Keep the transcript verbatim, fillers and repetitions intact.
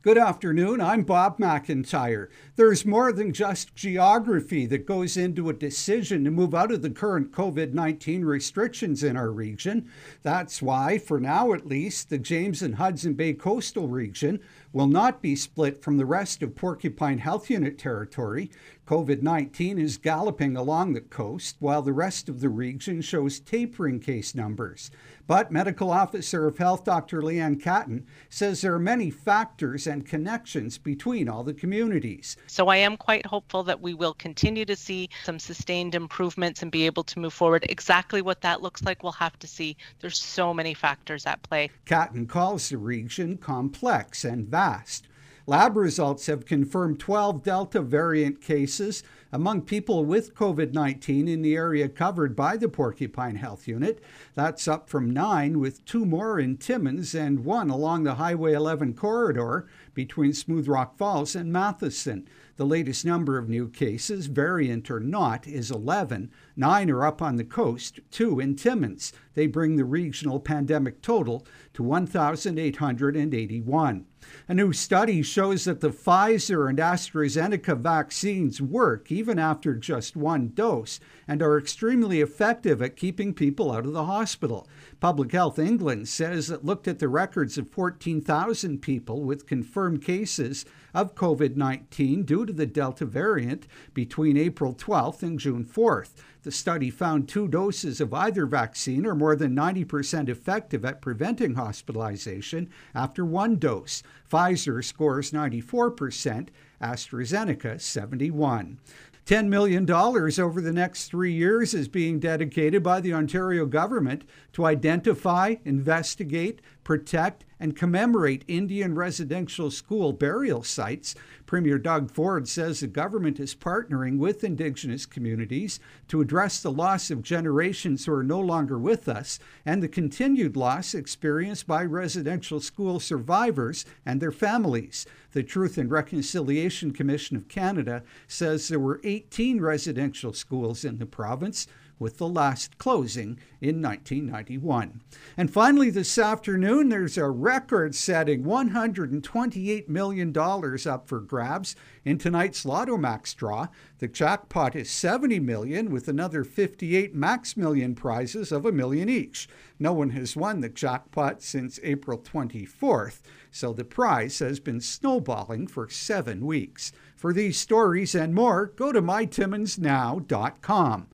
Good afternoon, I'm Bob McIntyre. There's more than just geography that goes into a decision to move out of the current COVID nineteen restrictions in our region. That's why, for now at least, the James and Hudson Bay coastal region will not be split from the rest of Porcupine Health Unit territory. COVID nineteen is galloping along the coast, while the rest of the region shows tapering case numbers. But Medical Officer of Health Doctor Leanne Catton says there are many factors and connections between all the communities. So I am quite hopeful that we will continue to see some sustained improvements and be able to move forward. Exactly what that looks like, we'll have to see. There's so many factors at play. Catton calls the region complex and vast. Lab results have confirmed twelve Delta variant cases among people with COVID nineteen in the area covered by the Porcupine Health Unit. That's up from nine, with two more in Timmins and one along the Highway eleven corridor between Smooth Rock Falls and Matheson. The latest number of new cases, variant or not, is eleven. Nine are up on the coast, two in Timmins. They bring the regional pandemic total to one thousand eight hundred eighty-one. A new study shows that the Pfizer and AstraZeneca vaccines work even after just one dose and are extremely effective at keeping people out of the hospital. Public Health England says it looked at the records of fourteen thousand people with confirmed cases of COVID nineteen due to the Delta variant between April twelfth and June fourth. The study found two doses of either vaccine are more than ninety percent effective at preventing hospitalization after one dose. Pfizer scores ninety-four percent, AstraZeneca seventy-one. ten million dollars over the next three years is being dedicated by the Ontario government to identify, investigate, protect, and commemorate Indian residential school burial sites. Premier Doug Ford says the government is partnering with Indigenous communities to address the loss of generations who are no longer with us and the continued loss experienced by residential school survivors and their families. The Truth and Reconciliation Commission of Canada says there were eighteen residential schools in the province, with the last closing in nineteen ninety-one. And finally, this afternoon, there's a record-setting one hundred twenty-eight million dollars up for grabs in tonight's Lotto Max draw. The jackpot is seventy million dollars, with another fifty-eight Max Million prizes of a million each. No one has won the jackpot since April twenty-fourth, so the prize has been snowballing for seven weeks. For these stories and more, go to my timmins now dot com.